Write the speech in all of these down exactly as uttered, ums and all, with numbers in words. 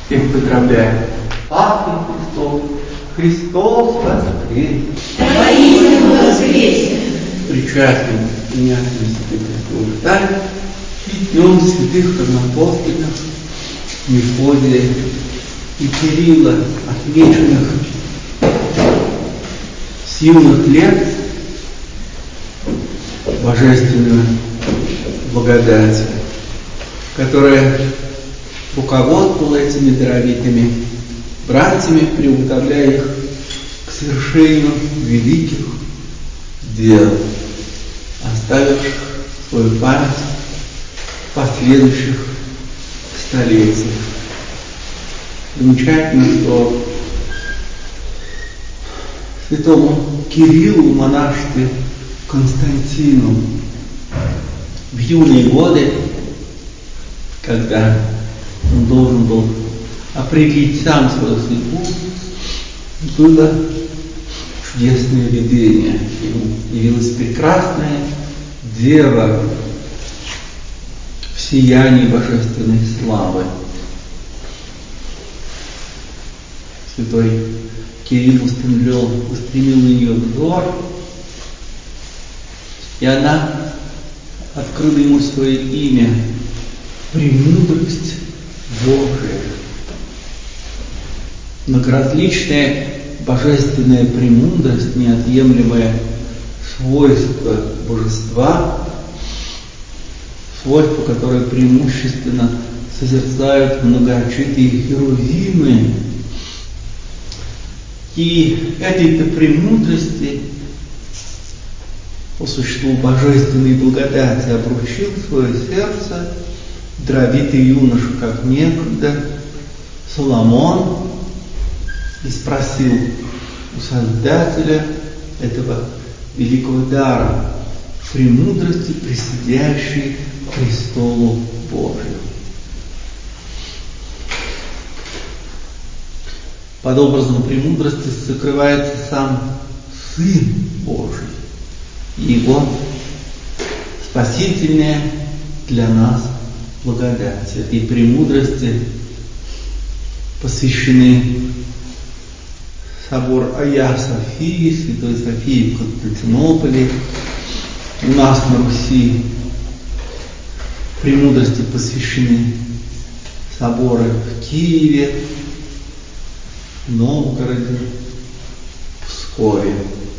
Всех поздравляем. Пасхи Христов. Христос воскрес. Воистину воскресе. Причастным принятием святых Христовых тайн и днем святых равноапостольных Мефодия и Кирилла, отмеченных с юных лет божественную благодать, которая руководствовала этими даровитыми братьями, приуготовляя их к совершению великих дел, оставивших свою память в последующих столетиях. Замечательно, что святому Кириллу, монашестве Константину, в юные годы, когда он должен был определить сам свою судьбу, было чудесное видение. Ему явилась прекрасная дева в сиянии божественной славы. Святой Кирилл устремил, устремил на нее взор, и она открыла ему свое имя — «Премудрость Божия». Многоразличная божественная премудрость, неотъемлемое свойство божества, свойство, которое преимущественно созерцают многоочитые херувимы. И этой-то премудрости, по существу божественной благодати, обручил свое сердце даровитый юноша, как некогда Соломон, и спросил у Создателя этого великого дара премудрости, присудящей престолу Божию. Под образом премудрости сокрывается сам Сын Божий и Его спасительная для нас благодать. Этой премудрости посвящены собор Айя Софии, Святой Софии в Константинополе, у нас на Руси премудрости посвящены соборы в Киеве, Новгороде, Пскове.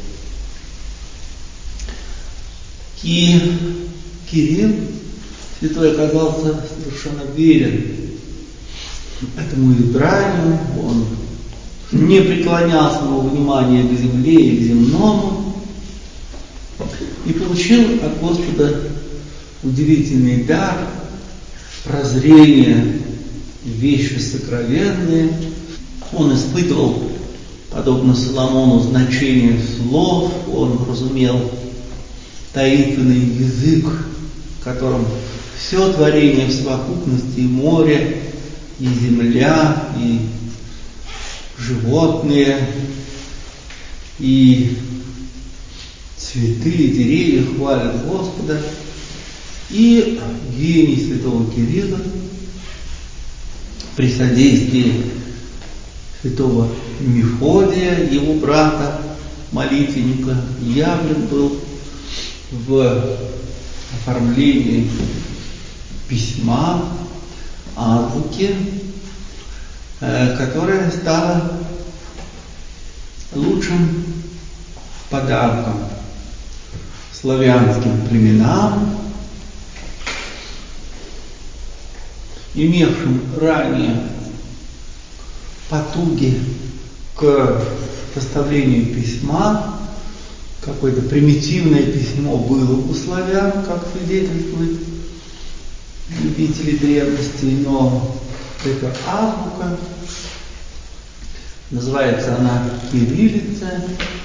И Кирилл святой оказался совершенно верен этому избранию, он не преклонял своего внимания к земле и к земному, и получил от Господа удивительный дар прозрения в вещи сокровенные. Он испытывал, подобно Соломону, значение слов, он разумел таинственный язык, которым все творение в совокупности, и море, и земля, и животные, и цветы, и деревья хвалят Господа. И гений святого Кирилла при содействии святого Мефодия, его брата, молитвенника, явлен был в оформлении письма, азбуки, которая стала лучшим подарком славянским племенам, имевшим ранее потуги к составлению письма. Какое-то примитивное письмо было у славян, как свидетельствуют любители древности, но это азбука, называется она кириллица,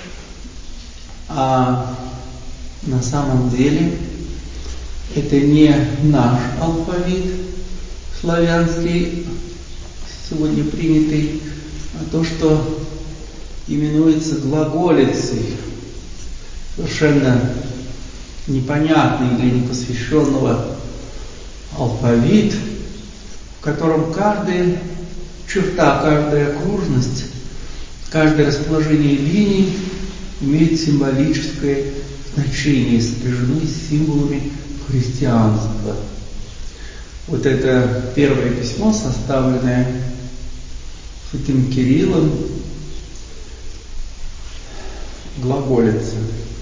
а на самом деле это не наш алфавит славянский, сегодня принятый, а то, что именуется глаголицей, совершенно непонятный для непосвященного алфавит, в котором каждое черта, каждая окружность, каждое расположение линий имеет символическое значение, сопряжены с символами христианства. Вот это первое письмо, составленное святым Кириллом, глаголица,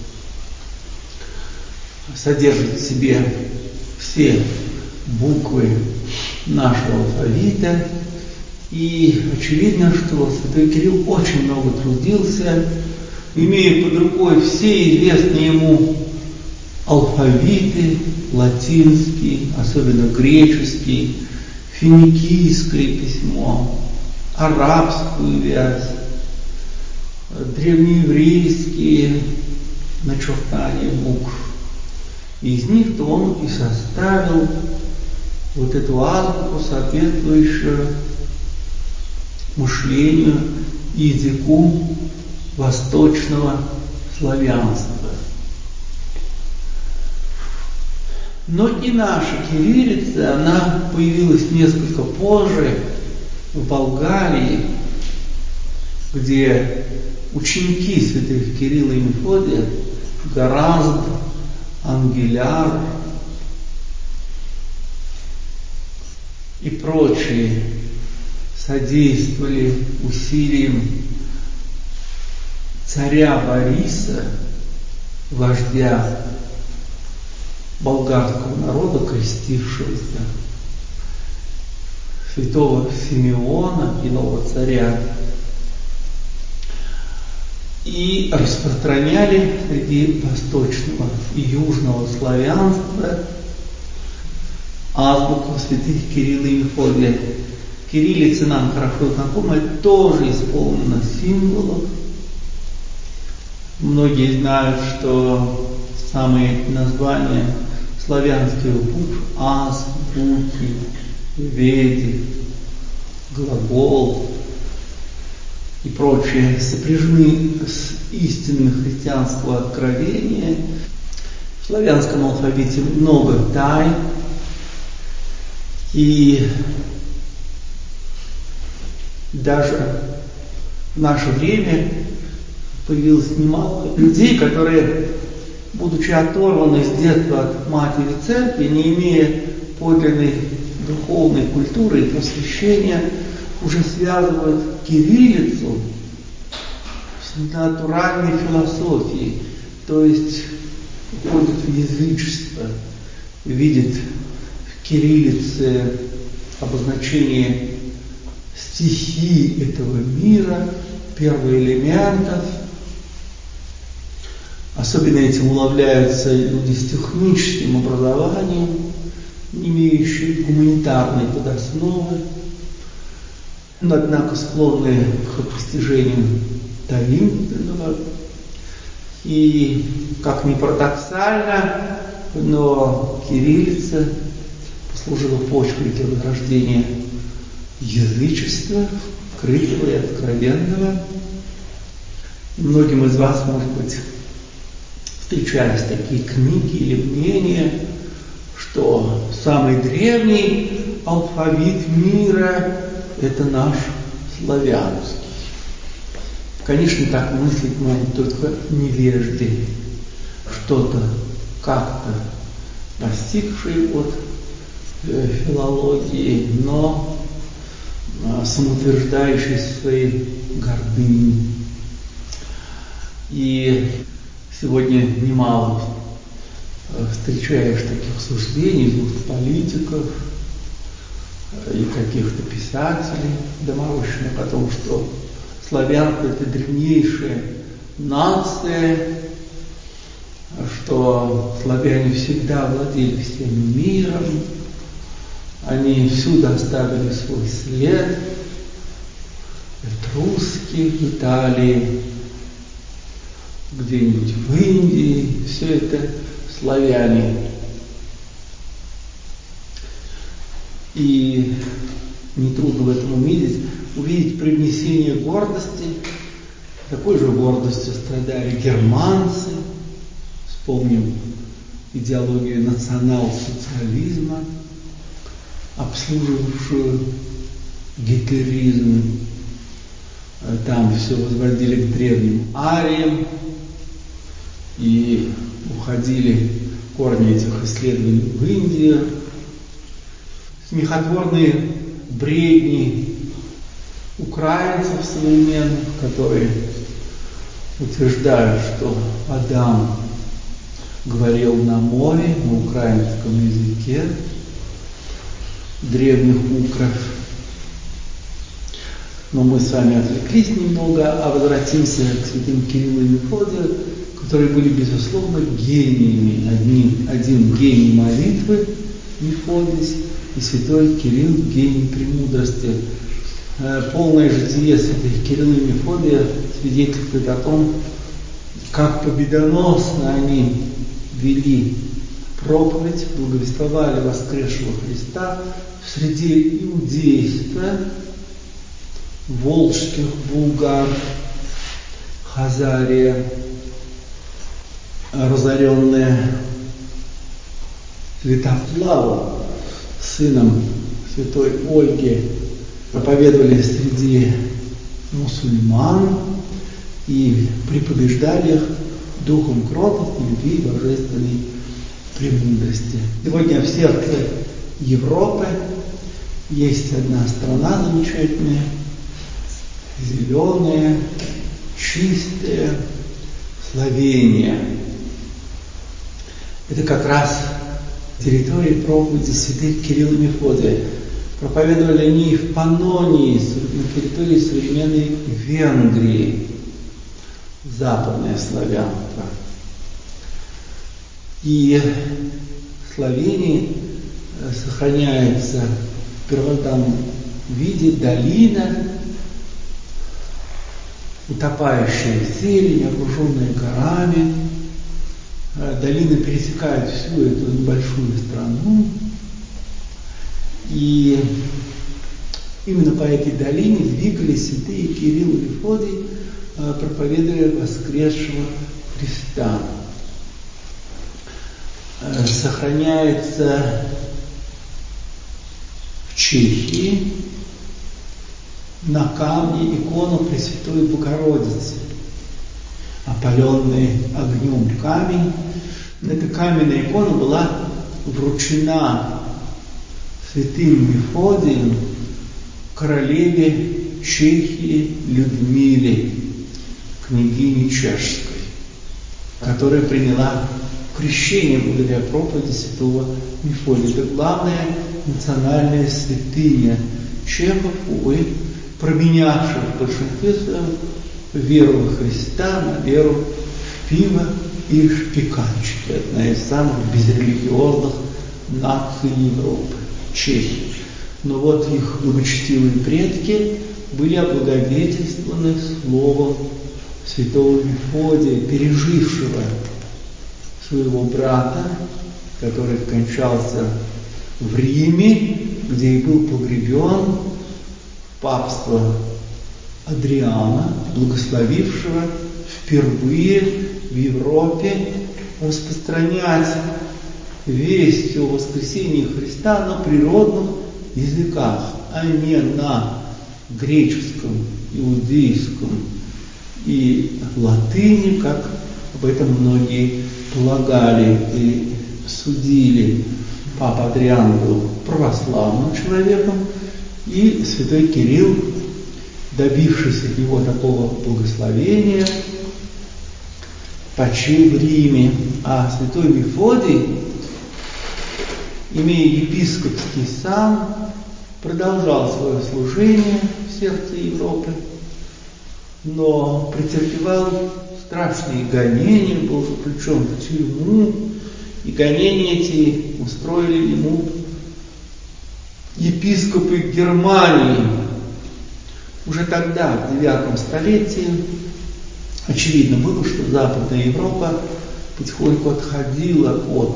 содержит в себе все буквы нашего алфавита. И очевидно, что святой Кирилл очень много трудился, имея под рукой все известные ему алфавиты, латинский, особенно греческий, финикийское письмо, арабскую вязь, древнееврейские начертания букв. И из них-то он и составил вот эту азбуку, соответствующую мышлению и языку восточного славянства. Но и наша кириллица, она появилась несколько позже в Болгарии, где ученики святых Кирилла и Мефодия, Горазд, Ангеляр и прочие содействовали усилиям царя Бориса, вождя болгарского народа, крестившегося, святого Симеона и нового царя, и распространяли среди восточного и южного славянства азбуку святых Кирилла и Мефодия. Кириллица нам хорошо знакома, тоже исполнена символов. Многие знают, что самые названия славянских букв — ас, буки, веди, глагол и прочее — сопряжены с истинами христианского откровения. В славянском алфавите много тайн, и даже в наше время появилось немало людей, которые, будучи оторваны с детства от матери церкви, не имея подлинной духовной культуры и просвещения, уже связывают кириллицу с натуральной философией, то есть уходят в язычество, видят в кириллице обозначение стихий этого мира, первоэлементов. Особенно этим уловляются люди с техническим образованием, не имеющие гуманитарной подосновы, но однако склонные к постижению таинственного. И, как ни парадоксально, но кириллица послужила почвой для возрождения язычества, скрытого и откровенного. И многим из вас, может быть, встречались такие книги или мнения, что самый древний алфавит мира — это наш славянский. Конечно, так мыслить могут только невежды, что-то как-то постигшие от филологии, но самоутверждающиеся в своей гордыне. И сегодня немало встречаешь таких суждений из уст политиков и каких-то писателей доморощенных о том, что славянство — это древнейшая нация, что славяне всегда владели всем миром, они всюду оставили свой след. Этруски в Италии, где-нибудь в Индии, все это славяне. И нетрудно в этом увидеть, увидеть привнесение гордости. Такой же гордостью страдали германцы. Вспомним идеологию национал-социализма, обслуживавшую гитлеризм, там все возводили к древним ариям и уходили корни этих исследований в Индию. Смехотворные бредни украинцев современных, которые утверждают, что Адам говорил на море, на украинском языке древних укров. Но мы с вами отвлеклись немного, а возвратимся к святым Кириллу и Мефодию, которые были, безусловно, гениями. Один, один гений молитвы, Мефодий, и святой Кирилл – гений премудрости. Полное житие святых Кирилла и Мефодия свидетельствует о том, как победоносно они вели проповедь, благовествовали воскресшего Христа в среде иудейства, волжских булгар, Хазария, разоренная Святослава, сыном святой Ольги, проповедовали среди мусульман и препобеждали их духом кротости, любви и божественной премудрости. Сегодня в сердце Европы есть одна страна замечательная, зеленая, чистая, Словения. Это как раз территория проповеди святых Кирилла и Мефодия. Проповедовали они в Паннонии, на территории современной Венгрии, западное славянство. И в Словении сохраняется в первозданном виде долина, утопающая в зелени, окруженная горами. Долина пересекает всю эту небольшую страну. И именно по этой долине двигались святые Кирилл и Мефодий, проповедуя воскресшего Христа. Сохраняется в Чехии на камне икона Пресвятой Богородицы, опаленный огнем камень. Эта каменная икона была вручена святым Мефодием королеве Чехии Людмиле, княгине чешской, которая приняла крещение благодаря проповеди святого Мефодия. Это главная национальная святыня чехов, увы, променявших в большинстве своем веру во Христа на веру в пиво и шпиканчики. Одна из самых безрелигиозных наций Европы. Чехи. Но вот их благочестивые предки были облагодетельствованы словом святого Мефодия, пережившего своего брата, который скончался в Риме, где и был погребен, папство Адриана, благословившего впервые в Европе распространять весть о воскресении Христа на природных языках, а не на греческом, иудейском и латыни, как об этом многие полагали и судили. Папа Адриан был православным человеком, и святой Кирилл, добившись от него такого благословения, почил в Риме, а святой Мефодий, имея епископский сан, продолжал свое служение в сердце Европы, но претерпевал страшные гонения, был заключен в тюрьму, и гонения эти устроили ему епископы Германии. Уже тогда, в девятом столетии, очевидно было, что Западная Европа потихоньку отходила от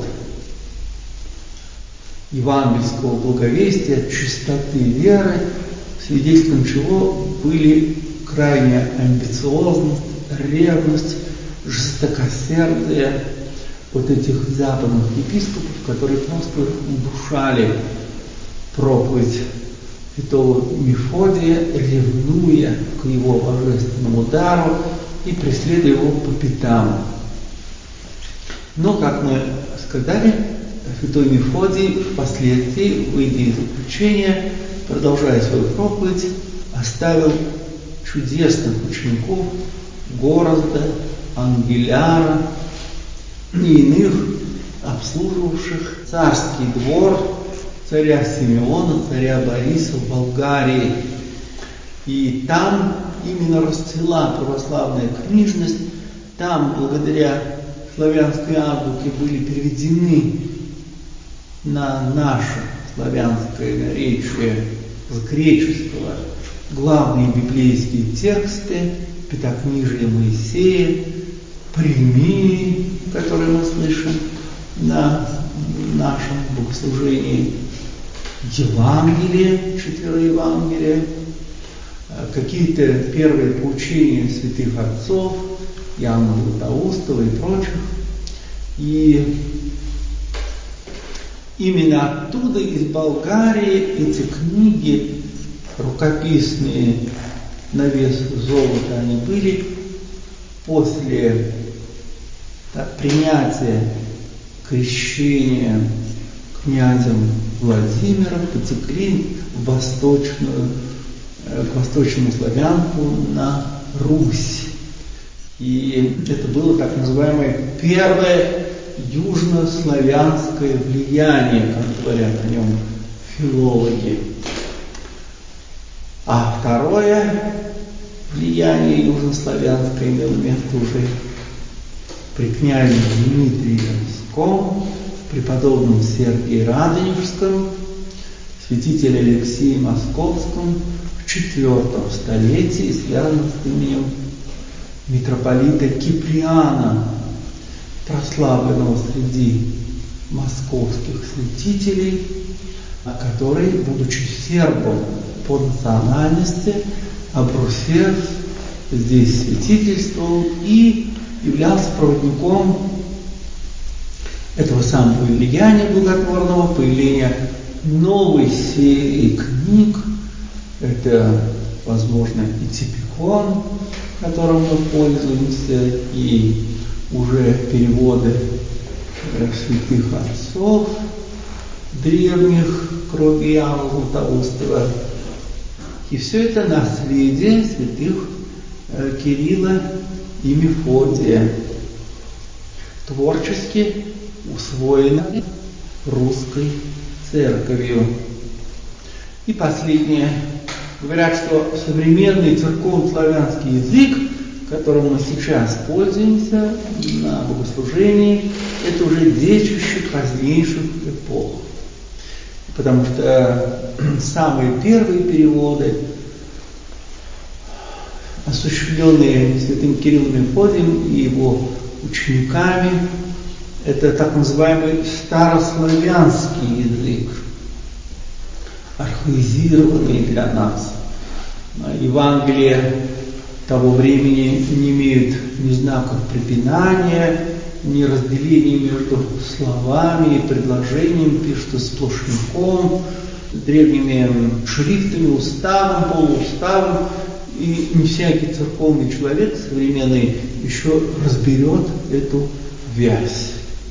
евангельского благовестия, от чистоты веры, свидетельством чего были крайняя амбициозность, ревность, жестокосердие вот этих западных епископов, которые просто удушали проповедь святого Мефодия, ревнуя к его божественному дару и преследуя его по пятам. Но, как мы сказали, святой Мефодий впоследствии, выйдя из заключения, продолжая свою проповедь, оставил чудесных учеников Горозда, Ангеляра и иных, обслуживавших царский двор царя Симеона, царя Бориса в Болгарии. И там именно расцвела православная книжность, там, благодаря славянской азбуке, были переведены на наше славянское наречие с греческого главные библейские тексты, Пятикнижие Моисея, Премии, которые мы слышим на нашем богослужении, Евангелие, четыре Евангелия, какие-то первые поучения святых отцов, Иоанна Златоустова и прочих. И именно оттуда, из Болгарии, эти книги, рукописные на вес золота, они были после так, принятия крещения князем Владимиром, потекли в восточную, к восточному славянку на Русь. И это было так называемое первое южнославянское влияние, как говорят о нем филологи. А второе влияние южнославянское имело место уже при князе Дмитрии Римском, преподобном Сергии Радонежском, святителе Алексее Московском в четвертом столетии, связанном с именем митрополита Киприана, прославленного среди московских святителей, который, будучи сербом по национальности, обрусев, здесь святительствовал и являлся проводником этого самого влияния благотворного, появления новой серии книг. Это, возможно, и Типикон, которым мы пользуемся, и уже переводы святых отцов древних, кроме Иоанна Златоустова. И все это наследие святых Кирилла и Мефодия, творчески усвоено русской церковью. И последнее. Говорят, что современный церковно-славянский язык, которым мы сейчас пользуемся на богослужении, это уже детище позднейших эпох. Потому что самые первые переводы, осуществленные святым Кириллом и Мефодием и его учениками, это так называемый старославянский язык, архаизированный для нас. Евангелия того времени не имеют ни знаков препинания, ни разделения между словами и предложением, пишется сплошняком, древними шрифтами, уставом, полууставом, и не всякий церковный человек современный еще разберет эту вязь.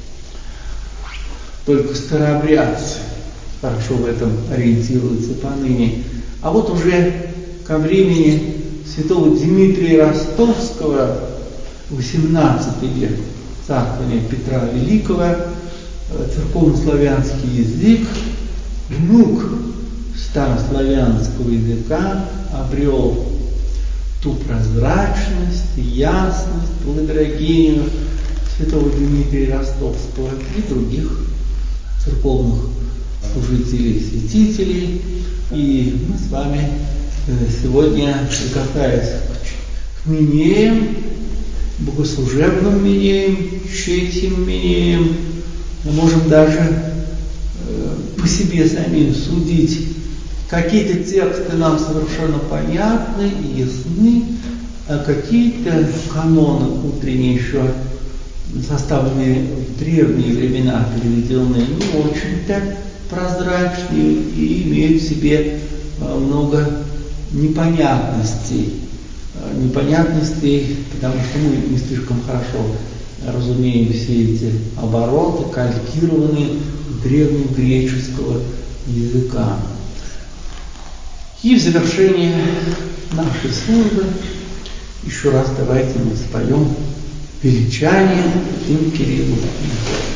Только старообрядцы хорошо в этом ориентируются поныне. А вот уже ко времени святого Дмитрия Ростовского, восемнадцатый век, царствования Петра Великого, церковнославянский язык, внук старославянского языка, обрел ту прозрачность и ясность благодаря гению святого Дмитрия Ростовского и других церковных служителей, святителей. И мы с вами сегодня, прикасаясь к минеям, богослужебным минеям, чтечим минеям, мы можем даже по себе самим судить. Какие-то тексты нам совершенно понятны и ясны, а какие-то каноны утренние еще составленные в древние времена, переведенные, не очень-то прозрачные и имеют в себе много непонятностей. Непонятностей, потому что мы не слишком хорошо разумеем все эти обороты, калькированные древнегреческого языка. И в завершение нашей службы еще раз давайте мы споем величание святым Кириллу.